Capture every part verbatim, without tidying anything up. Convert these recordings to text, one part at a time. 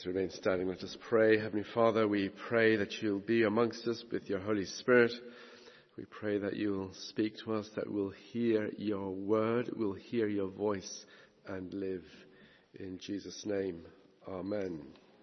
As we remain standing, let us pray. Heavenly Father, we pray that you'll be amongst us with your Holy Spirit. We pray that you'll speak to us, that we'll hear your word, we'll hear your voice and live. In Jesus' name, amen.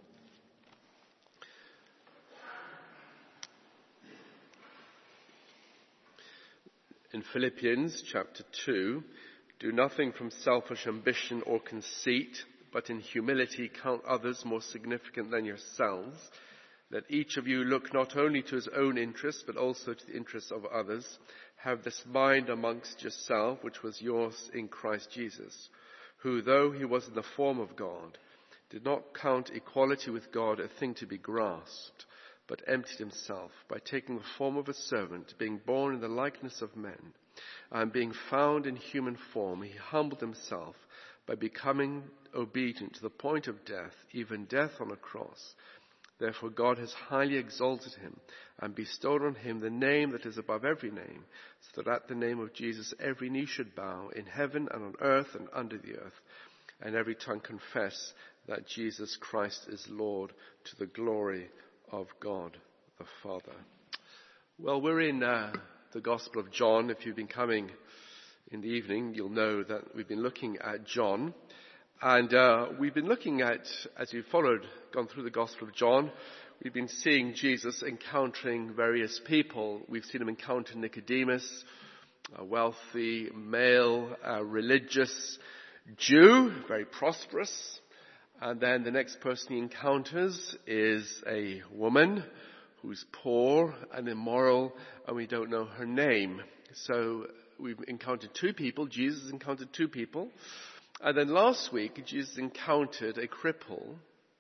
In Philippians chapter two, do nothing from selfish ambition or conceit, but in humility count others more significant than yourselves. Let each of you look not only to his own interests, but also to the interests of others. Have this mind amongst yourself, which was yours in Christ Jesus, who, though he was in the form of God, did not count equality with God a thing to be grasped, but emptied himself by taking the form of a servant, being born in the likeness of men, and being found in human form, he humbled himself by becoming obedient to the point of death, even death on a cross. Therefore God has highly exalted him and bestowed on him the name that is above every name, so that at the name of Jesus every knee should bow in heaven and on earth and under the earth, and every tongue confess that Jesus Christ is Lord, to the glory of God the Father. Well, we're in uh, the Gospel of John. If you've been coming in the evening, you'll know that we've been looking at John. And uh, we've been looking at, as we've followed, gone through the Gospel of John, we've been seeing Jesus encountering various people. We've seen him encounter Nicodemus, a wealthy, male, uh, religious Jew, very prosperous. And then the next person he encounters is a woman who's poor and immoral, and we don't know her name. So we've encountered two people. Jesus encountered two people. And then last week, Jesus encountered a cripple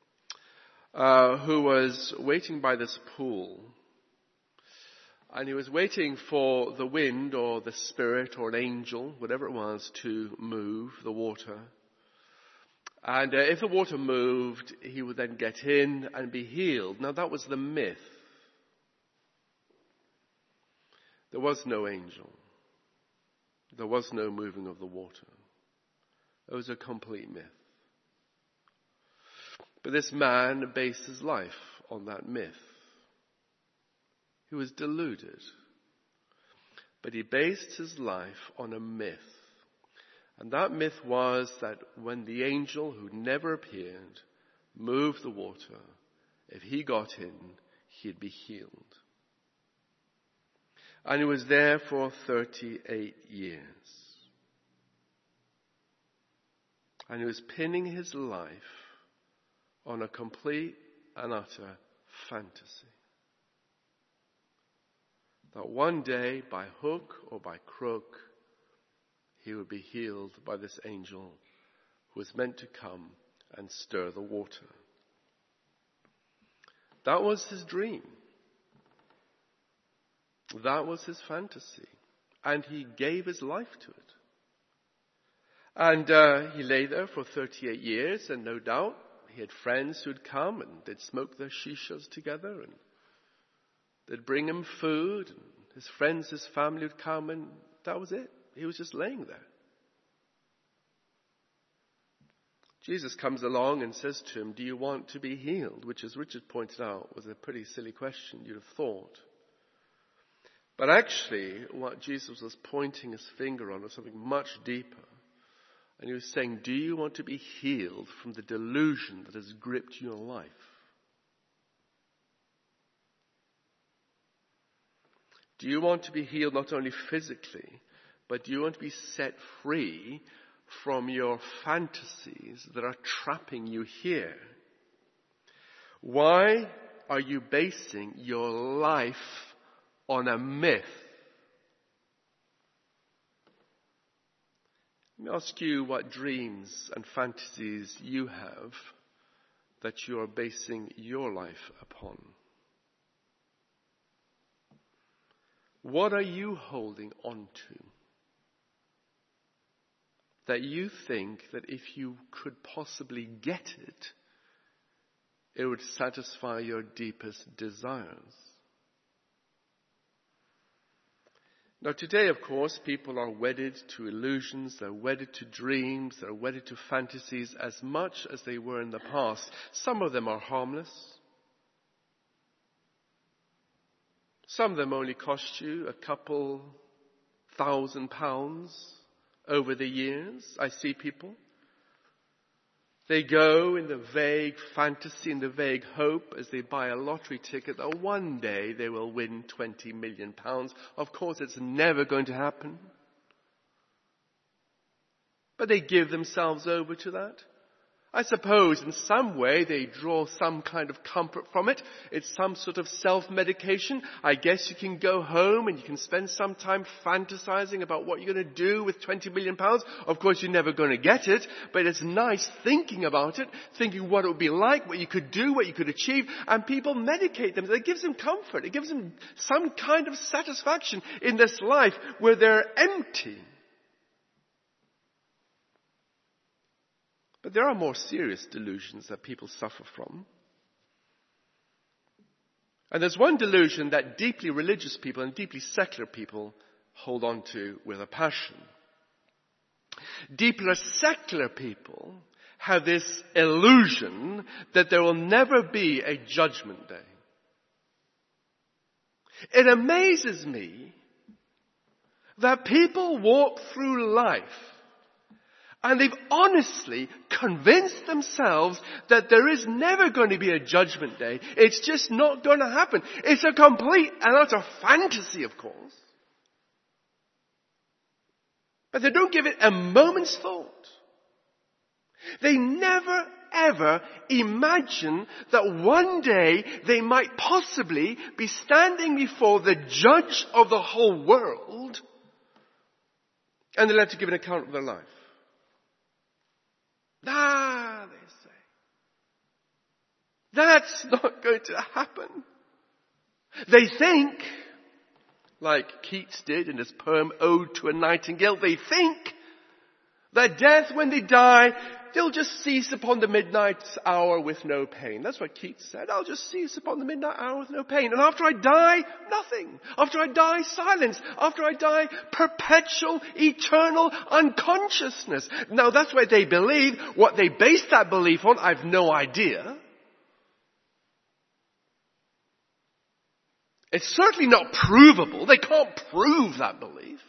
uh, who was waiting by this pool. And he was waiting for the wind or the spirit or an angel, whatever it was, to move the water. And uh, if the water moved, he would then get in and be healed. Now that was the myth. There was no angel. There was no moving of the water. It was a complete myth. But this man based his life on that myth. He was deluded. But he based his life on a myth. And that myth was that when the angel who never appeared moved the water, if he got in, he'd be healed. And he was there for thirty-eight years. And he was pinning his life on a complete and utter fantasy. That one day, by hook or by crook, he would be healed by this angel who was meant to come and stir the water. That was his dream. That was his fantasy. And he gave his life to it. And uh, he lay there for thirty-eight years, and no doubt he had friends who'd come and they'd smoke their shishas together, and they'd bring him food, and his friends, his family would come, and that was it. He was just laying there. Jesus comes along and says to him, do you want to be healed? Which, as Richard pointed out, was a pretty silly question, you'd have thought. But actually, what Jesus was pointing his finger on was something much deeper. And he was saying, do you want to be healed from the delusion that has gripped your life? Do you want to be healed not only physically, but do you want to be set free from your fantasies that are trapping you here? Why are you basing your life on a myth? Let me ask you what dreams and fantasies you have that you are basing your life upon. What are you holding on to that you think that if you could possibly get it, it would satisfy your deepest desires? Now today, of course, people are wedded to illusions, they're wedded to dreams, they're wedded to fantasies as much as they were in the past. Some of them are harmless. Some of them only cost you a couple thousand pounds over the years. I see people. They go in the vague fantasy, in the vague hope as they buy a lottery ticket that one day they will win twenty million pounds. Of course, it's never going to happen. But they give themselves over to that. I suppose in some way they draw some kind of comfort from it. It's some sort of self-medication. I guess you can go home and you can spend some time fantasizing about what you're going to do with twenty million pounds. Of course, you're never going to get it, but it's nice thinking about it, thinking what it would be like, what you could do, what you could achieve, and people medicate them. It gives them comfort. It gives them some kind of satisfaction in this life where they're empty. But there are more serious delusions that people suffer from. And there's one delusion that deeply religious people and deeply secular people hold on to with a passion. Deeply secular people have this illusion that there will never be a judgment day. It amazes me that people walk through life and they've honestly convinced themselves that there is never going to be a judgment day. It's just not going to happen. It's a complete and utter fantasy, of course. But they don't give it a moment's thought. They never ever imagine that one day they might possibly be standing before the judge of the whole world and they'll have to give an account of their life. Ah, they say. That's not going to happen. They think, like Keats did in his poem Ode to a Nightingale, they think that death, when they die, they'll just cease upon the midnight hour with no pain. That's what Keats said. I'll just cease upon the midnight hour with no pain. And after I die, nothing. After I die, silence. After I die, perpetual, eternal unconsciousness. Now that's what they believe. What they base that belief on, I've no idea. It's certainly not provable. They can't prove that belief.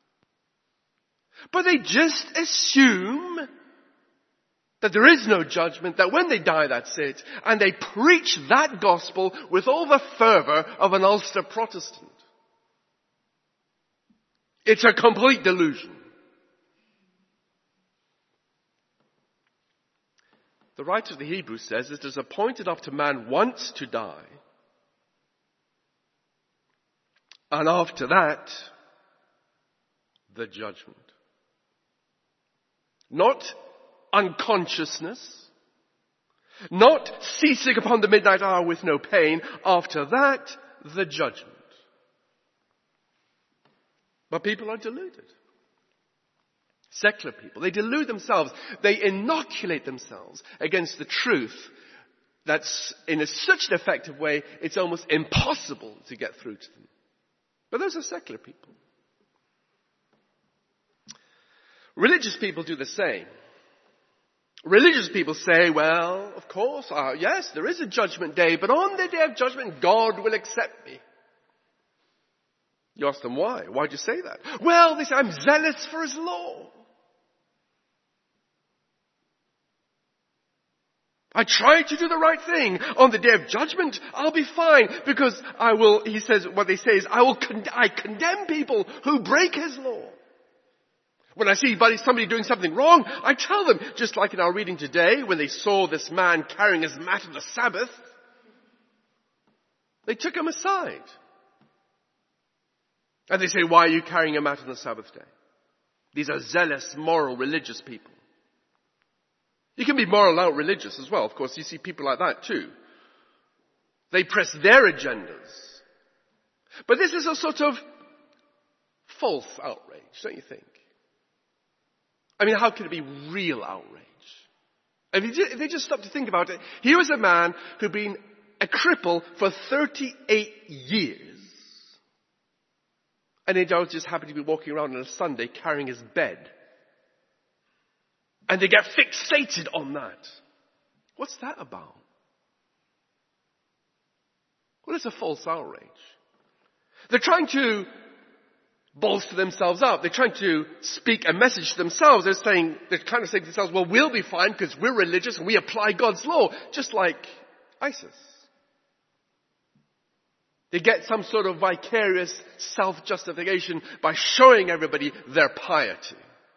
But they just assume that there is no judgment, that when they die, that's it. And they preach that gospel with all the fervor of an Ulster Protestant. It's a complete delusion. The writer of the Hebrews says it is appointed up to man once to die. And after that, the judgment. Not unconsciousness, not ceasing upon the midnight hour with no pain. After that, the judgment. But people are deluded. Secular people, they delude themselves. They inoculate themselves against the truth that's in a, such an effective way, it's almost impossible to get through to them. But those are secular people. Religious people do the same. Religious people say, well, of course, uh, yes, there is a judgment day, but on the day of judgment, God will accept me. You ask them why? Why'd you say that? Well, they say, I'm zealous for His law. I try to do the right thing. On the day of judgment, I'll be fine because I will, he says, what they say is, I will, con- I condemn people who break His law. When I see somebody doing something wrong, I tell them, just like in our reading today, when they saw this man carrying his mat on the Sabbath, they took him aside. And they say, why are you carrying a mat on the Sabbath day? These are zealous, moral, religious people. You can be moral out religious as well. Of course, you see people like that too. They press their agendas. But this is a sort of false outrage, don't you think? I mean, how could it be real outrage? I mean, if they just stop to think about it, here was a man who'd been a cripple for thirty-eight years. And they don't just happen to be walking around on a Sunday carrying his bed. And they get fixated on that. What's that about? Well, it's a false outrage. They're trying to bolster themselves up. They're trying to speak a message to themselves. They're saying, they're kind of saying to themselves, well, we'll be fine because we're religious and we apply God's law, just like ISIS. They get some sort of vicarious self-justification by showing everybody their piety.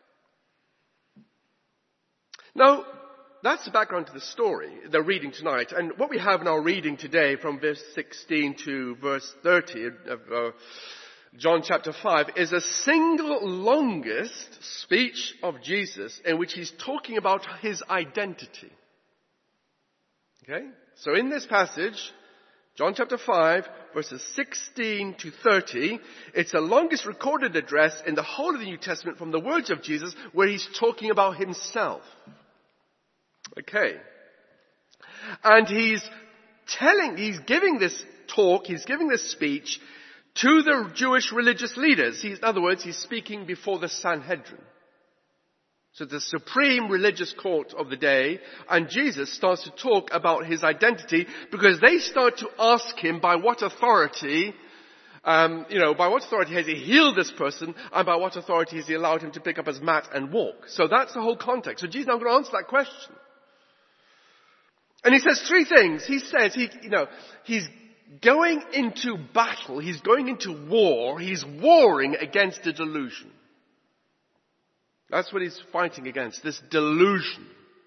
Now, that's the background to the story, the reading tonight. And what we have in our reading today from verse sixteen to verse thirty of uh, John chapter five is a single longest speech of Jesus in which he's talking about his identity. Okay? So in this passage, John chapter five, verses sixteen to thirty, it's the longest recorded address in the whole of the New Testament from the words of Jesus where he's talking about himself. Okay. And he's telling, he's giving this talk, he's giving this speech to the Jewish religious leaders. He's, in other words, he's speaking before the Sanhedrin. So the supreme religious court of the day, and Jesus starts to talk about his identity because they start to ask him by what authority, um, you know, by what authority has he healed this person, and by what authority has he allowed him to pick up his mat and walk. So that's the whole context. So Jesus is now going to answer that question. And he says three things. He says, he, you know, he's going into battle, he's going into war, he's warring against a delusion. That's what he's fighting against, this delusion.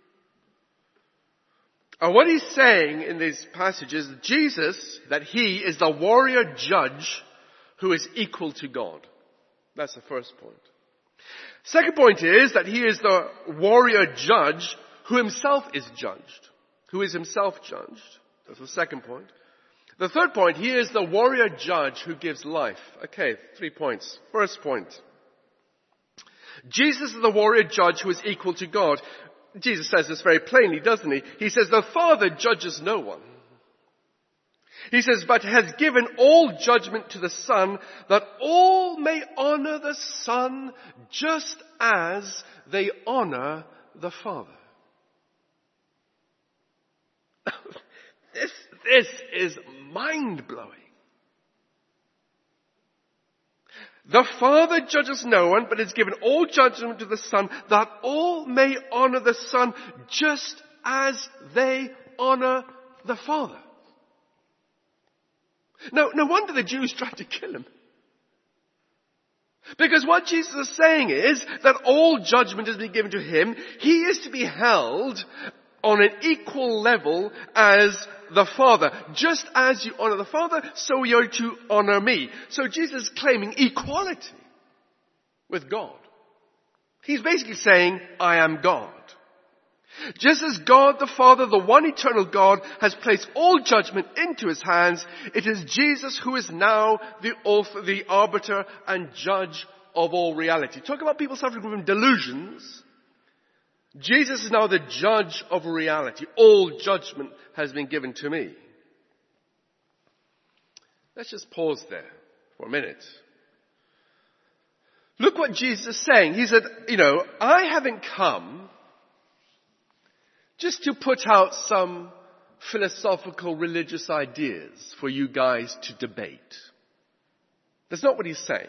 And what he's saying in these passages, Jesus, that he is the warrior judge who is equal to God. That's the first point. Second point is that he is the warrior judge who himself is judged. Who is himself judged. That's the second point. The third point, he is the warrior judge who gives life. Okay, three points. First point. Jesus is the warrior judge who is equal to God. Jesus says this very plainly, doesn't he? He says, the Father judges no one. He says, but has given all judgment to the Son, that all may honor the Son just as they honor the Father. This, this is mind-blowing. The Father judges no one, but has given all judgment to the Son, that all may honor the Son just as they honor the Father. No, no wonder the Jews tried to kill him. Because what Jesus is saying is that all judgment has been given to him. He is to be held on an equal level as the Father. Just as you honor the Father, so you are to honor me. So Jesus is claiming equality with God. He's basically saying, I am God. Just as God the Father, the one eternal God, has placed all judgment into his hands, it is Jesus who is now the author, the arbiter and judge of all reality. Talk about people suffering from delusions. Jesus is now the judge of reality. All judgment has been given to me. Let's just pause there for a minute. Look what Jesus is saying. He said, you know, I haven't come just to put out some philosophical religious ideas for you guys to debate. That's not what he's saying.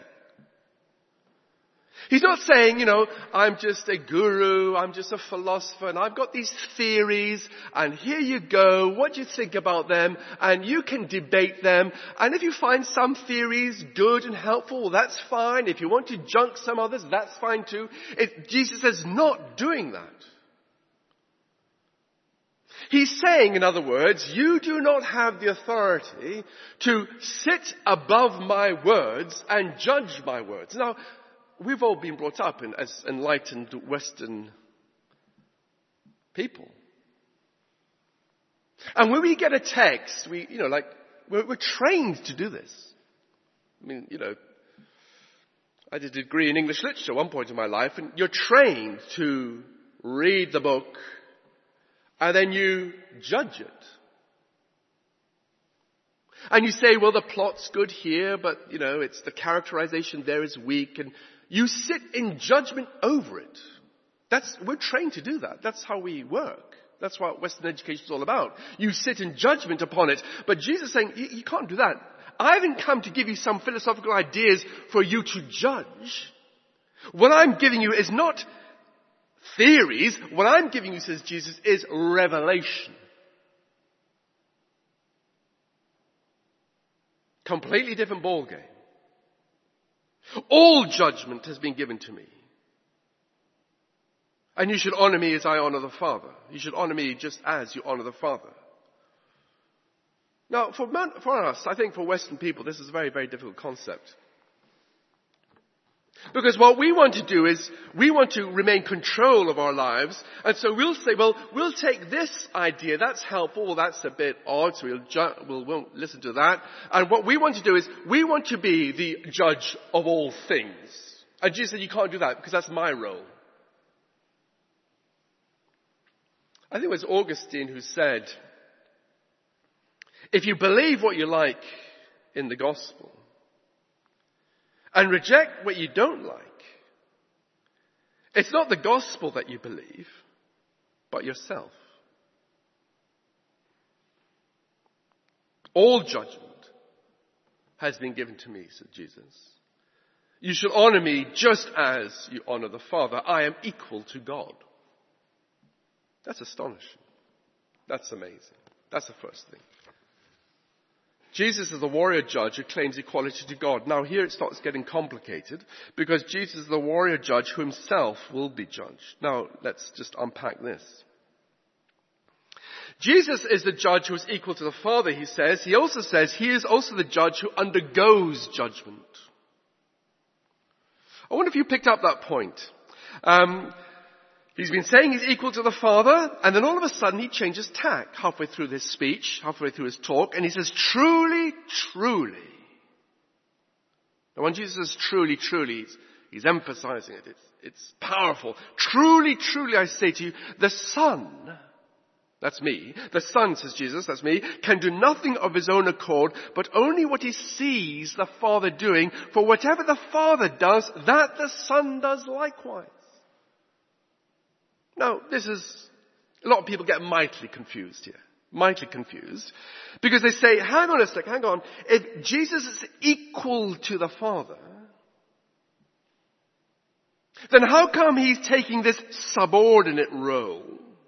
He's not saying, you know, I'm just a guru, I'm just a philosopher, and I've got these theories, and here you go, what do you think about them? And you can debate them, and if you find some theories good and helpful, well, that's fine. If you want to junk some others, that's fine too. It, Jesus is not doing that. He's saying, in other words, you do not have the authority to sit above my words and judge my words. Now, we've all been brought up in, as enlightened Western people. And when we get a text, we, you know, like, we're, we're trained to do this. I mean, you know, I did a degree in English literature at one point in my life, and you're trained to read the book, and then you judge it. And you say, well, the plot's good here, but, you know, it's the characterization there is weak. And you sit in judgment over it. That's, we're trained to do that. That's how we work. That's what Western education is all about. You sit in judgment upon it. But Jesus is saying, you, you can't do that. I haven't come to give you some philosophical ideas for you to judge. What I'm giving you is not theories. What I'm giving you, says Jesus, is revelation. Completely different ballgame. All judgment has been given to me. And you should honor me as I honor the Father. You should honor me just as you honor the Father. Now, for, for us, I think for Western people, this is a very, very difficult concept. Because what we want to do is, we want to remain control of our lives. And so we'll say, well, we'll take this idea, that's helpful, well, that's a bit odd, so we'll, ju- we'll won't listen to that. And what we want to do is, we want to be the judge of all things. And Jesus said, you can't do that, because that's my role. I think it was Augustine who said, if you believe what you like in the gospel and reject what you don't like, it's not the gospel that you believe, but yourself. All judgment has been given to me, said Jesus. You should honor me just as you honor the Father. I am equal to God. That's astonishing. That's amazing. That's the first thing. Jesus is the warrior judge who claims equality to God. Now here it starts getting complicated because Jesus is the warrior judge who himself will be judged. Now let's just unpack this. Jesus is the judge who is equal to the Father, he says. He also says he is also the judge who undergoes judgment. I wonder if you picked up that point. Um, He's been saying he's equal to the Father, and then all of a sudden he changes tack halfway through his speech, halfway through his talk, and he says, truly, truly. Now when Jesus says truly, truly, he's, he's emphasizing it. It's, it's powerful. Truly, truly, I say to you, the Son, that's me, the Son, says Jesus, that's me, can do nothing of his own accord, but only what he sees the Father doing. For whatever the Father does, that the Son does likewise. Now, this is, a lot of people get mightily confused here. Mightily confused. Because they say, hang on a sec, hang on. If Jesus is equal to the Father, then how come he's taking this subordinate role?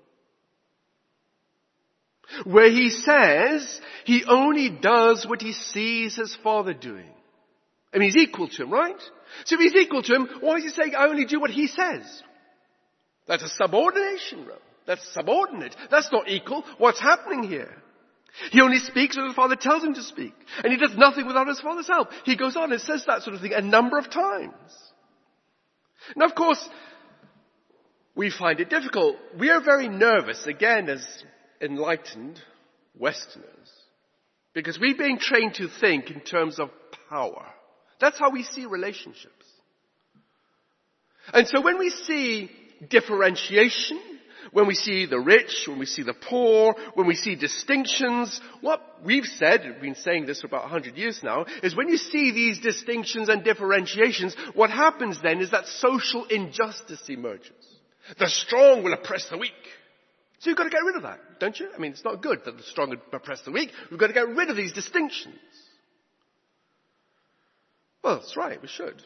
Where he says he only does what he sees his Father doing. I mean, he's equal to him, right? So if he's equal to him, why is he saying I only do what he says? That's a subordination role. That's subordinate. That's not equal. What's happening here? He only speaks when the Father tells him to speak. And he does nothing without his Father's help. He goes on and says that sort of thing a number of times. Now, of course, we find it difficult. We are very nervous, again, as enlightened Westerners, because we're being trained to think in terms of power. That's how we see relationships. And so when we see differentiation, when we see the rich, when we see the poor, when we see distinctions, what we've said, we've been saying this for about a hundred years now, is when you see these distinctions and differentiations, what happens then is that social injustice emerges. The strong will oppress the weak. So you've got to get rid of that, don't you? I mean, it's not good that the strong oppress the weak. We've got to get rid of these distinctions. Well, that's right, we should.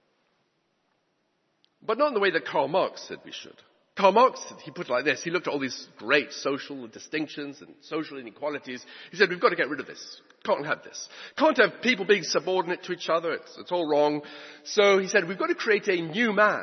But not in the way that Karl Marx said we should. Karl Marx, he put it like this. He looked at all these great social distinctions and social inequalities. He said, we've got to get rid of this. Can't have this. Can't have people being subordinate to each other. It's, it's all wrong. So he said, we've got to create a new man.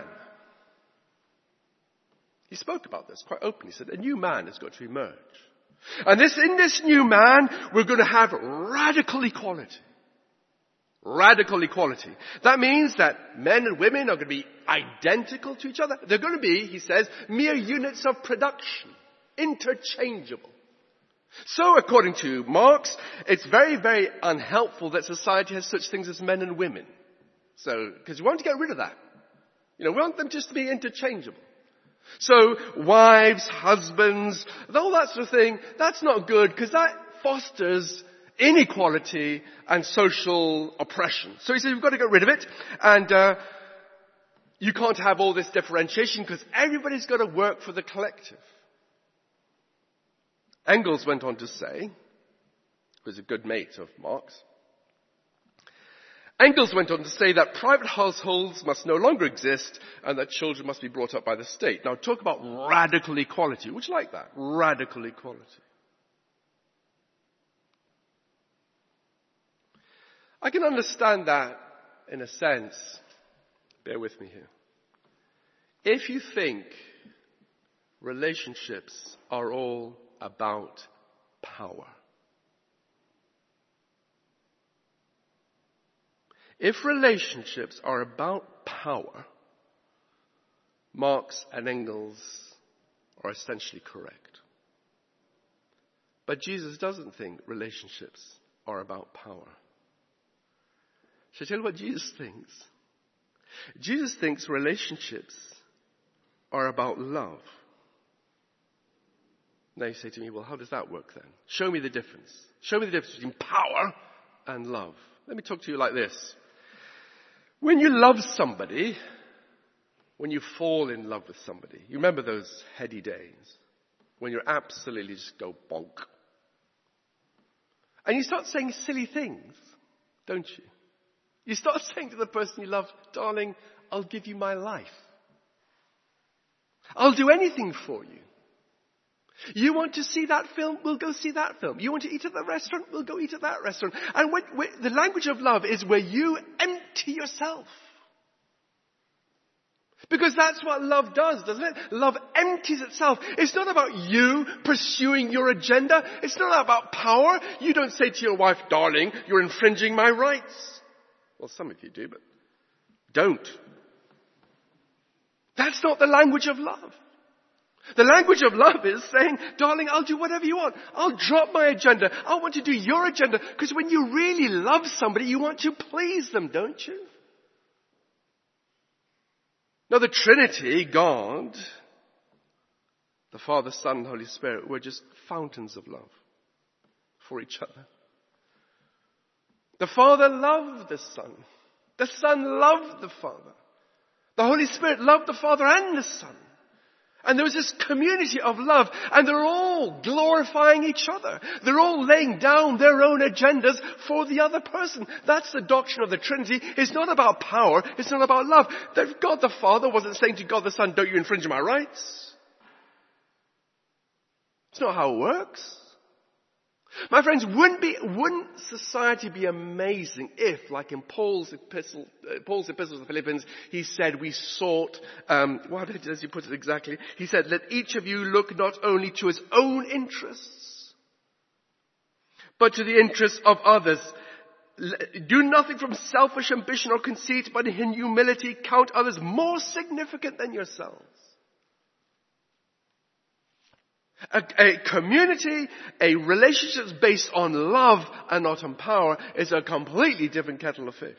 He spoke about this quite openly. He said, a new man has got to emerge. And this, in this new man, we're going to have radical equality. Radical equality. That means that men and women are going to be identical to each other. They're going to be, he says, mere units of production. Interchangeable. So, according to Marx, it's very, very unhelpful that society has such things as men and women. So, because we want to get rid of that. You know, we want them just to be interchangeable. So, wives, husbands, all that sort of thing, that's not good because that fosters inequality and social oppression. So he says we've got to get rid of it, and uh, you can't have all this differentiation because everybody's got to work for the collective. Engels went on to say, who was a good mate of Marx, Engels went on to say that private households must no longer exist and that children must be brought up by the state. Now talk about radical equality. Would you like that? Radical equality. I can understand that in a sense. Bear with me here. If you think relationships are all about power, if relationships are about power, Marx and Engels are essentially correct. But Jesus doesn't think relationships are about power. Shall I tell you what Jesus thinks? Jesus thinks relationships are about love. Now you say to me, well, how does that work then? Show me the difference. Show me the difference between power and love. Let me talk to you like this. When you love somebody, when you fall in love with somebody, you remember those heady days when you're absolutely just go bonk. And you start saying silly things, don't you? You start saying to the person you love, darling, I'll give you my life. I'll do anything for you. You want to see that film? We'll go see that film. You want to eat at that restaurant? We'll go eat at that restaurant. And when, when, the language of love is where you empty yourself. Because that's what love does, doesn't it? Love empties itself. It's not about you pursuing your agenda. It's not about power. You don't say to your wife, darling, you're infringing my rights. Well, some of you do, but don't. That's not the language of love. The language of love is saying, darling, I'll do whatever you want. I'll drop my agenda. I want to do your agenda. Because when you really love somebody, you want to please them, don't you? Now the Trinity, God, the Father, Son, and Holy Spirit, were just fountains of love for each other. The Father loved the Son. The Son loved the Father. The Holy Spirit loved the Father and the Son. And there was this community of love, and they're all glorifying each other. They're all laying down their own agendas for the other person. That's the doctrine of the Trinity. It's not about power. It's not about love. God the Father wasn't saying to God the Son, don't you infringe my rights. It's not how it works. My friends, wouldn't be, wouldn't society be amazing if, like in Paul's epistle, uh, Paul's epistle to the Philippians, he said we sought, um, what does he put it exactly? He said, let each of you look not only to his own interests, but to the interests of others. Do nothing from selfish ambition or conceit, but in humility count others more significant than yourselves. A, a community, a relationship based on love and not on power is a completely different kettle of fish.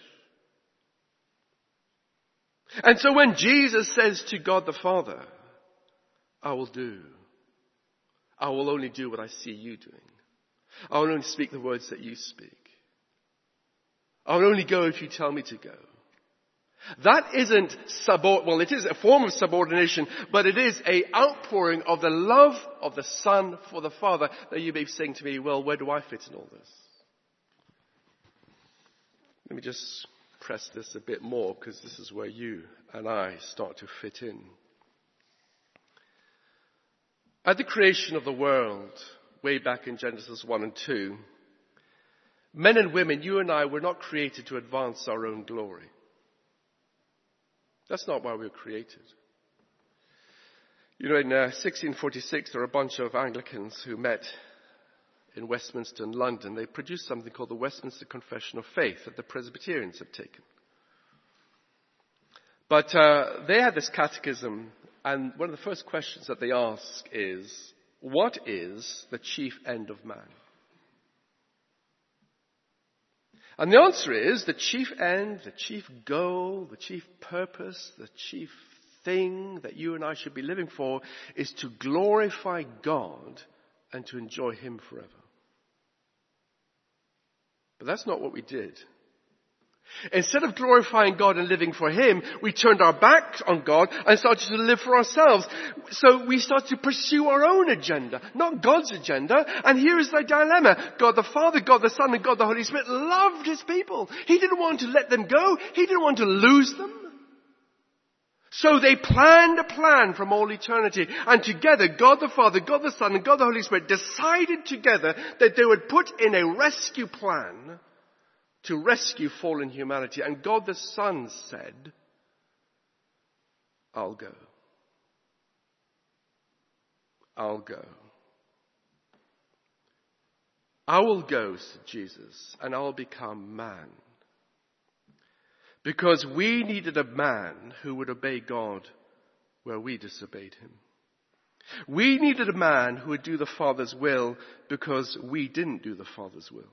And so when Jesus says to God the Father, I will do, I will only do what I see you doing. I will only speak the words that you speak. I will only go if you tell me to go. That isn't subord- well, it is a form of subordination, but it is a outpouring of the love of the Son for the Father. That you may be saying to me, well, where do I fit in all this? Let me just press this a bit more, because this is where you and I start to fit in. At the creation of the world, way back in Genesis one and two, men and women, you and I, were not created to advance our own glory. That's not why we were created. You know, in uh, sixteen forty-six, there were a bunch of Anglicans who met in Westminster in London. They produced something called the Westminster Confession of Faith that the Presbyterians had taken. But uh, they had this catechism, and one of the first questions that they ask is, what is the chief end of man? And the answer is the chief end, the chief goal, the chief purpose, the chief thing that you and I should be living for is to glorify God and to enjoy Him forever. But that's not what we did. Instead of glorifying God and living for Him, we turned our backs on God and started to live for ourselves. So we started to pursue our own agenda, not God's agenda. And here is the dilemma. God the Father, God the Son, and God the Holy Spirit loved His people. He didn't want to let them go. He didn't want to lose them. So they planned a plan from all eternity. And together, God the Father, God the Son, and God the Holy Spirit decided together that they would put in a rescue plan to rescue fallen humanity. And God the Son said, I'll go. I'll go. I will go, said Jesus, and I'll become man. Because we needed a man who would obey God where we disobeyed Him. We needed a man who would do the Father's will because we didn't do the Father's will.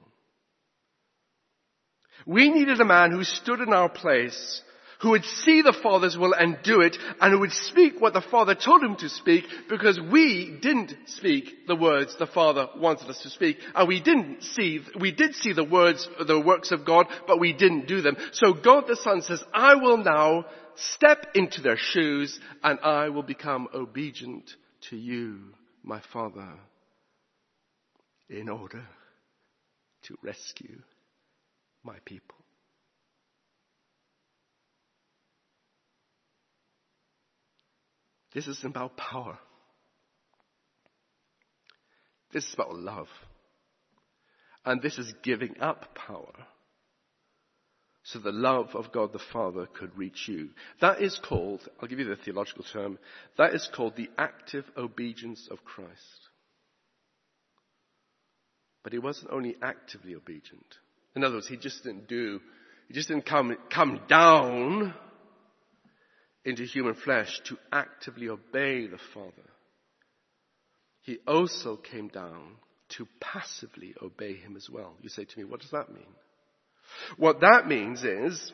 We needed a man who stood in our place, who would see the Father's will and do it, and who would speak what the Father told him to speak, because we didn't speak the words the Father wanted us to speak, and we didn't see, we did see the words, the works of God, but we didn't do them. So God the Son says, I will now step into their shoes, and I will become obedient to you, my Father, in order to rescue my people. This isn't about power. This is about love. And this is giving up power so the love of God the Father could reach you. That is called, I'll give you the theological term, that is called the active obedience of Christ. But He wasn't only actively obedient. In other words, He just didn't do, He just didn't come, come down into human flesh to actively obey the Father. He also came down to passively obey Him as well. You say to me, what does that mean? What that means is,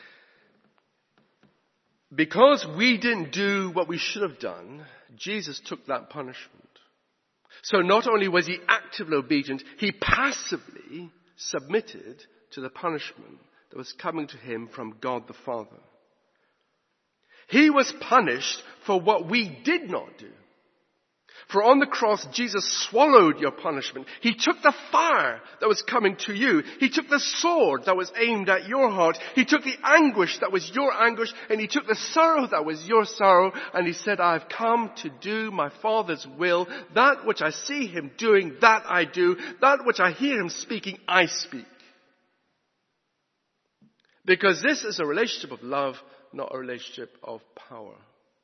because we didn't do what we should have done, Jesus took that punishment. So not only was He actively obedient, He passively submitted to the punishment that was coming to Him from God the Father. He was punished for what we did not do. For on the cross, Jesus swallowed your punishment. He took the fire that was coming to you. He took the sword that was aimed at your heart. He took the anguish that was your anguish. And He took the sorrow that was your sorrow. And He said, I've come to do my Father's will. That which I see Him doing, that I do. That which I hear Him speaking, I speak. Because this is a relationship of love, not a relationship of power.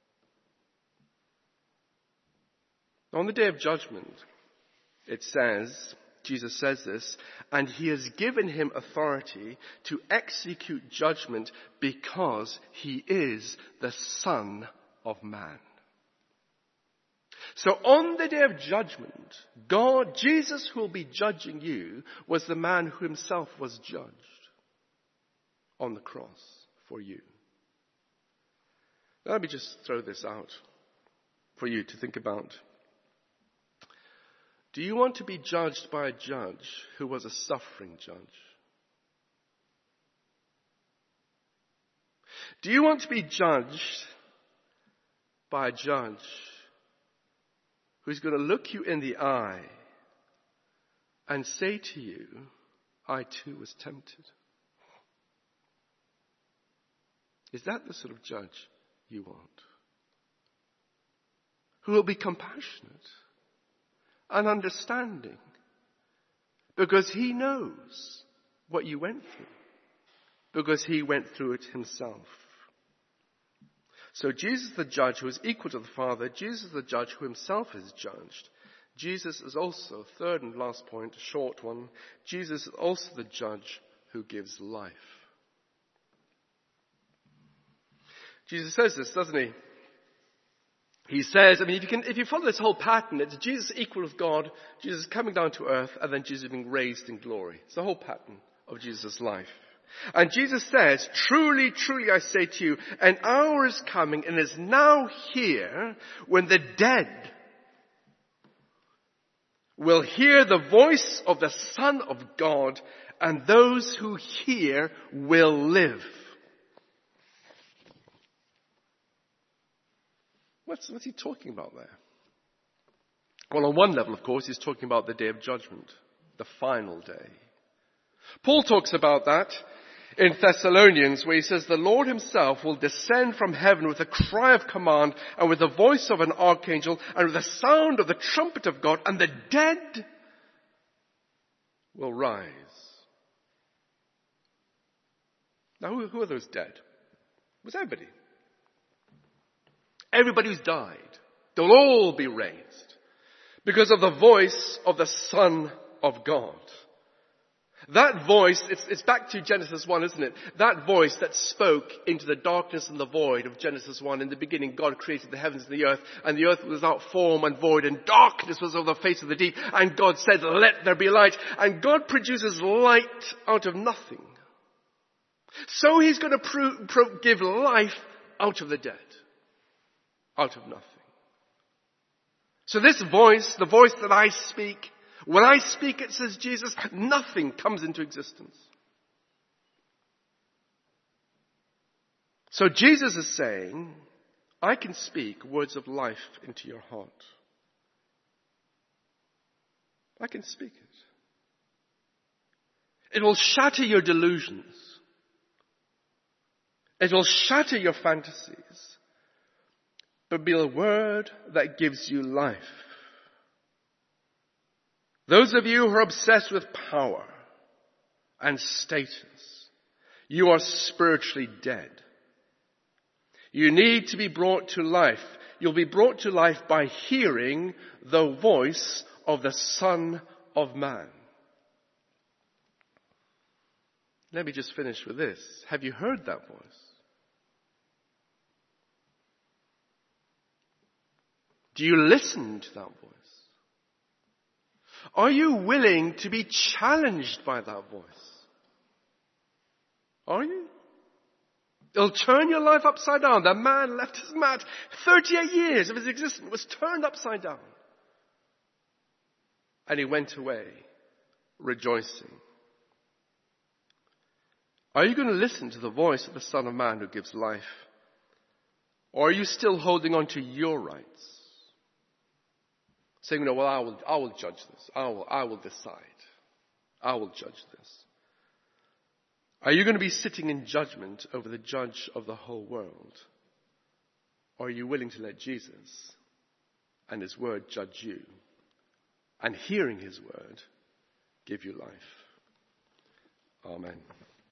On the day of judgment, it says, Jesus says this, and He has given Him authority to execute judgment because He is the Son of Man. So on the day of judgment, God, Jesus who will be judging you, was the man who Himself was judged on the cross for you. Now, let me just throw this out for you to think about. Do you want to be judged by a judge who was a suffering judge? Do you want to be judged by a judge who's going to look you in the eye and say to you, I too was tempted? Is that the sort of judge you want? Who will be compassionate and understanding because He knows what you went through, because He went through it Himself. So Jesus is the judge who is equal to the Father. Jesus is the judge who Himself is judged. Jesus is also, third and last point, a short one, Jesus is also the judge who gives life. Jesus says this, doesn't He? He says, I mean, if you can, if you follow this whole pattern, it's Jesus equal with God, Jesus coming down to earth, and then Jesus being raised in glory. It's the whole pattern of Jesus' life. And Jesus says, truly, truly I say to you, an hour is coming and is now here when the dead will hear the voice of the Son of God, and those who hear will live. What's, what's he talking about there? Well, on one level, of course, he's talking about the day of judgment, the final day. Paul talks about that in Thessalonians, where he says, the Lord himself will descend from heaven with a cry of command and with the voice of an archangel and with the sound of the trumpet of God, and the dead will rise. Now, who, who are those dead? It was everybody. Everybody who's died. They'll all be raised because of the voice of the Son of God. That voice, it's, it's back to Genesis one, isn't it? That voice that spoke into the darkness and the void of Genesis one. In the beginning, God created the heavens and the earth, and the earth was without form and void, and darkness was over the face of the deep. And God said, let there be light. And God produces light out of nothing. So he's going to pro- pro- give life out of the dead. Out of nothing. So this voice, the voice that I speak, when I speak it, says Jesus, nothing comes into existence. So Jesus is saying, I can speak words of life into your heart. I can speak it. It will shatter your delusions. It will shatter your fantasies. But be a word that gives you life. Those of you who are obsessed with power and status, you are spiritually dead. You need to be brought to life. You'll be brought to life by hearing the voice of the Son of Man. Let me just finish with this. Have you heard that voice? Do you listen to that voice? Are you willing to be challenged by that voice? Are you? It'll turn your life upside down. That man left his mat. thirty-eight years of his existence was turned upside down. And he went away rejoicing. Are you going to listen to the voice of the Son of Man who gives life? Or are you still holding on to your rights? Saying, no, well, I will, I will judge this. I will, I will decide. I will judge this. Are you going to be sitting in judgment over the judge of the whole world? Or are you willing to let Jesus and his word judge you? And hearing his word give you life? Amen.